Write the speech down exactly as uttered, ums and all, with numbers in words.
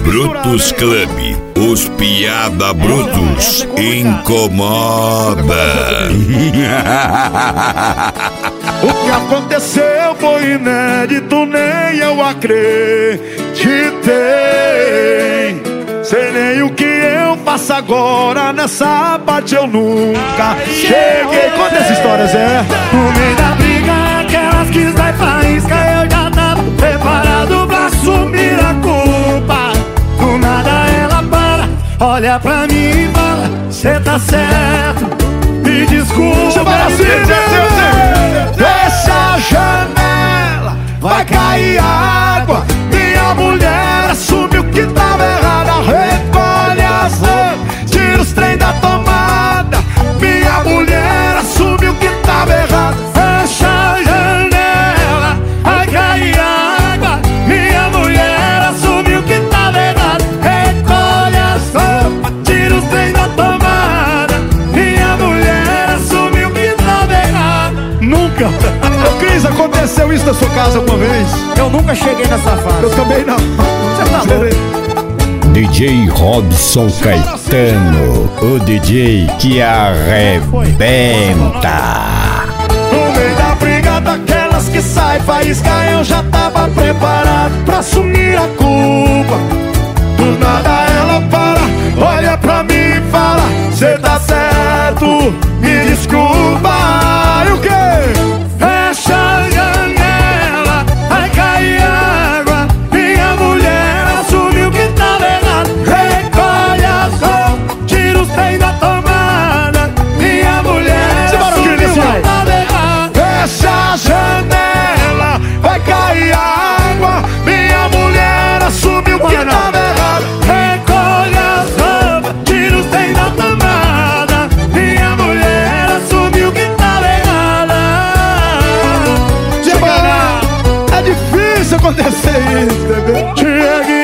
Brutos Club, os piada brutos incomoda. O que aconteceu foi inédito, nem eu acreditei. Sei nem o que eu faço agora, nessa parte eu nunca cheguei. Conta essa história, Zé. No meio da briga, aquelas que sai faísca, eu já tava preparado pra assumir a culpa. Do nada ela para, olha pra mim e fala: cê tá certo, me desculpa. Fecha a janela, vai cair água. Minha mulher assumiu que tava errada. Recolhe as roupas, tira os trem da tomada. Minha mulher assumiu que tava errada. Fecha a janela, vai cair água. Minha mulher assumiu que tava errada. Recolhe as roupas, tira os trem da tomada. Minha mulher assumiu que tava errada. Nunca. Ô Cris, aconteceu isso na sua casa alguma vez? Eu nunca cheguei nessa fase. Eu também não. Você tá louco? D J Robson Caetano, o D J que arrebenta. No meio da briga daquelas que sai faísca, eu já tava preparado pra assumir a culpa. Do nada ela para, olha pra mim e fala: cê tá certo, me desculpa. E o quê? Fecha a janela, vai cair água. Minha mulher assumiu que tava errado. Recolhe as roupas, tira os trem da tomada. Minha mulher assumiu que tava errado. Fecha a janela, vai cair água. Minha mulher assumiu que tava errado. Recolhe as roupas, tira os trem da tomada. Minha mulher assumiu que tava errada. É difícil acontecer isso, bebê.